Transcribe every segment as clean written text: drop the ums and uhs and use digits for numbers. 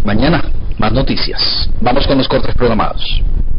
Mañana, más noticias. Vamos con los cortes programados.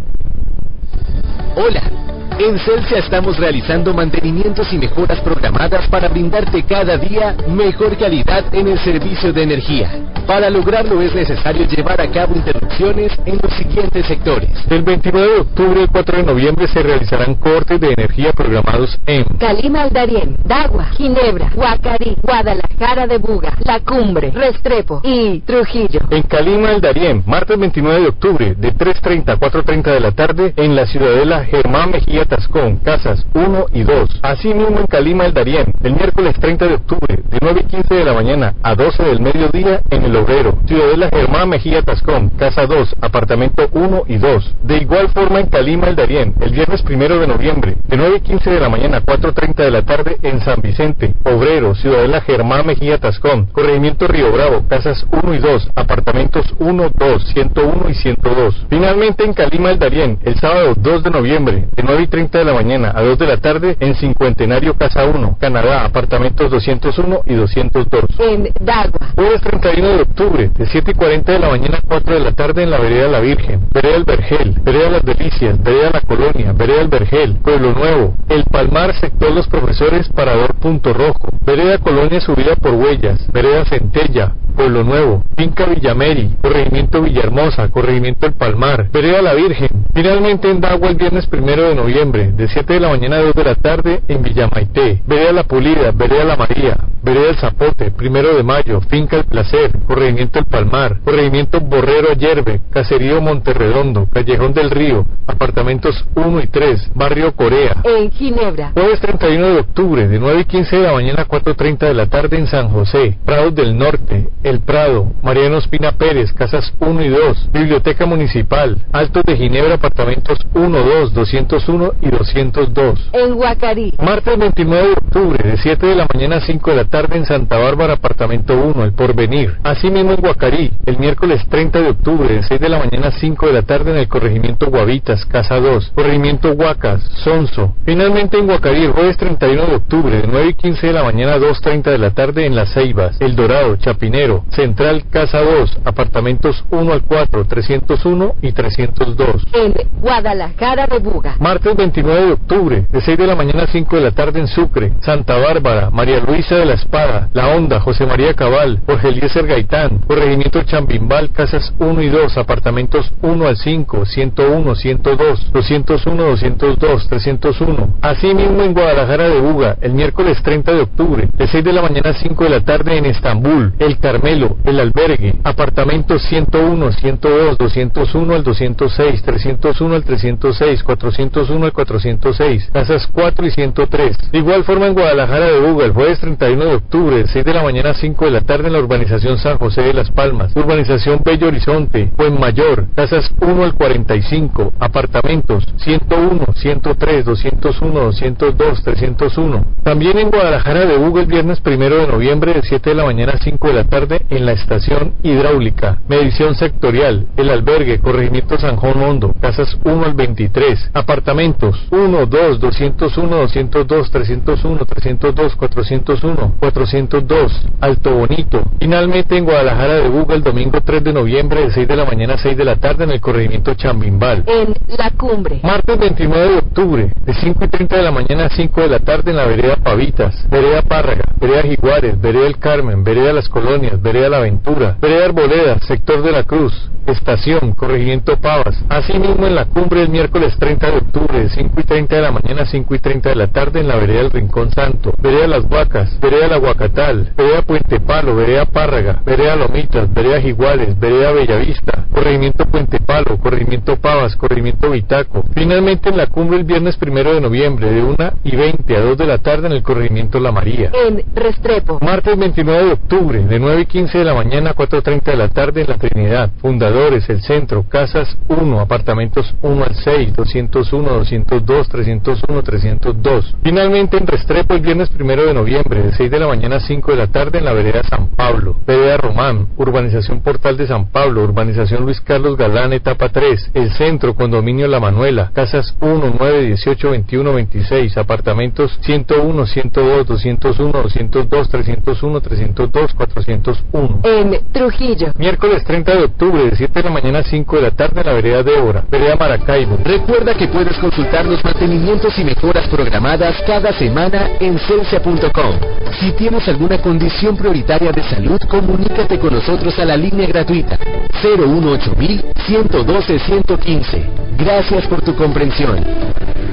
Hola. En Celsia estamos realizando mantenimientos y mejoras programadas para brindarte cada día mejor calidad en el servicio de energía. Para lograrlo es necesario llevar a cabo interrupciones en los siguientes sectores. Del 29 de octubre al 4 de noviembre se realizarán cortes de energía programados en Calima al Darién, Dagua, Ginebra, Guacarí, Guadalajara de Buga, La Cumbre, Restrepo y Trujillo. En Calima al Darién, martes 29 de octubre, de 3:30 a 4:30 de la tarde, en la Ciudadela Germán Mejía Tascón, casas 1 y 2. Asimismo en Calima al Darién, el miércoles 30 de octubre, de 9:15 de la mañana a 12 del mediodía, en el Obrero, Ciudadela Germán Mejía Tascón, casa 2, apartamento 1 y 2. De igual forma en Calima el Darién, el viernes 1 de noviembre, de 9:15 de la mañana a 4:30 de la tarde, en San Vicente, Obrero, Ciudadela Germán Mejía Tascón, corregimiento Río Bravo, casas 1 y 2, apartamentos 1, 2, 101 y 102. Finalmente en Calima el Darién, el sábado 2 de noviembre, de 9:30 de la mañana a 2 de la tarde, en Cincuentenario, casa 1, Canadá, apartamentos 201 y 202. En Dagua. Jueves 31 de octubre, de 7:40 de la mañana a 4 de la tarde, en la Vereda La Virgen, Vereda El Vergel, Vereda Las Delicias, Vereda La Colonia, Vereda El Vergel, Pueblo Nuevo, El Palmar, sector Los Profesores, Parador Punto Rojo, Vereda Colonia Subida por Huellas, Vereda Centella, Pueblo Nuevo, Finca Villameri, corregimiento Villahermosa, corregimiento El Palmar, Vereda La Virgen. Finalmente en Dagua el viernes 1 de noviembre, de 7 de la mañana a 2 de la tarde, en Villamaité, Vereda La Pulida, Vereda La María, Vereda El Zapote, 1 de mayo, Finca El Placer, corregimiento El Palmar, corregimiento Borrero Ayerbe, caserío Monterredondo, Callejón del Río, apartamentos 1 y 3, barrio Corea. En Ginebra. Jueves 31 de octubre, de 9:15 de la mañana a 4:30 de la tarde, en San José, Prados del Norte, El Prado, Mariano Espina Pérez, casas 1 y 2, Biblioteca Municipal, Altos de Ginebra, apartamentos 1, 2, 201 y 202. En Guacarí. Martes 29 de octubre, de 7 de la mañana a 5 de la tarde, en Santa Bárbara, apartamento 1, El Porvenir. Asimismo en Guacarí, el miércoles 30 de octubre, de 6 de la mañana a 5 de la tarde, en el corregimiento Guavitas, casa 2, corregimiento Huacas, Sonso. Finalmente en Guacarí, el jueves 31 de octubre, de 9:15 de la mañana a 2:30 de la tarde, en Las Ceibas, El Dorado, Chapinero, Central, casa 2, apartamentos 1 al 4, 301 y 302. En Guadalajara de Buga. Martes 29 de octubre, de 6 de la mañana a 5 de la tarde, en Sucre, Santa Bárbara, María Luisa de la Espada, La Honda, José María Cabal, Jorge Eliezer Gaitán, corregimiento Chambimbal, casas 1 y 2, apartamentos 1 al 5, 101, 102, 201, 202, 301. Asimismo en Guadalajara de Buga, el miércoles 30 de octubre, de 6 de la mañana a 5 de la tarde, en Estambul, El Carmelo, El Albergue, apartamentos 101, 102, 201 al 206, 301 al 306, 401 al 406, casas 4 y 103. De igual forma en Guadalajara de Buga, el jueves 31 de octubre, de 6 de la mañana a 5 de la tarde, en la urbanización San José de las Palmas, urbanización Bello Horizonte, Buenmayor, casas 1 al 45, apartamentos 101, 103, 201, 202, 301. También en Guadalajara de Buga, el viernes 1 de noviembre, de 7 de la mañana a 5 de la tarde, en la estación hidráulica, medición sectorial, El Albergue, corregimiento San Juan Hondo, casas 1 al 23, apartamentos 1, 2, 201, 202, 301, 302, 401, 402, Alto Bonito. Finalmente en Guadalajara de Buga, el domingo 3 de noviembre, de 6 de la mañana a 6 de la tarde, en el corregimiento Chambimbal. En La Cumbre. Martes 29 de octubre, de 5:30 de la mañana a 5 de la tarde, en la vereda Pavitas, vereda Párraga, vereda Jiguares, vereda El Carmen, vereda Las Colonias, vereda La Aventura, vereda Arboleda, sector de la Cruz, estación, corregimiento Pavas. Asimismo en La Cumbre, el miércoles 30 de octubre, de 5:30 de la mañana a 5:30 de la tarde, en la vereda El Rincón Santo, vereda Las Huacas, vereda La Huacatal, vereda Puente Palo, vereda Párraga, vereda Lomitas, vereda Jiguares, vereda Bellavista, corregimiento Puente Palo, corregimiento Pavas, corregimiento Vitaco. Finalmente en La Cumbre, el viernes 1 de noviembre, de 1:20 a 2 de la tarde, en el corregimiento La María. En Restrepo. Martes 29 de octubre, de 9:15 de la mañana a 4:30 de la tarde, en La Trinidad, Fundador, Miradores, El Centro, Casas 1, apartamentos 1 al 6, 201, 202, 301, 302. Finalmente en Restrepo el viernes 1 de noviembre, de 6 de la mañana a 5 de la tarde en la vereda San Pablo, vereda Román, urbanización Portal de San Pablo, urbanización Luis Carlos Galán, etapa 3, El Centro, condominio La Manuela, casas 1, 9, 18, 21, 26, apartamentos 101, 102, 201, 202, 301, 302, 401. En Trujillo. Miércoles 30 de octubre, de 7 de la mañana a 5 de la tarde en la vereda Débora, vereda Maracaibo. Recuerda que puedes consultar los mantenimientos y mejoras programadas cada semana en celsia.com. Si tienes alguna condición prioritaria de salud, comunícate con nosotros a la línea gratuita 018-112-115. Gracias por tu comprensión.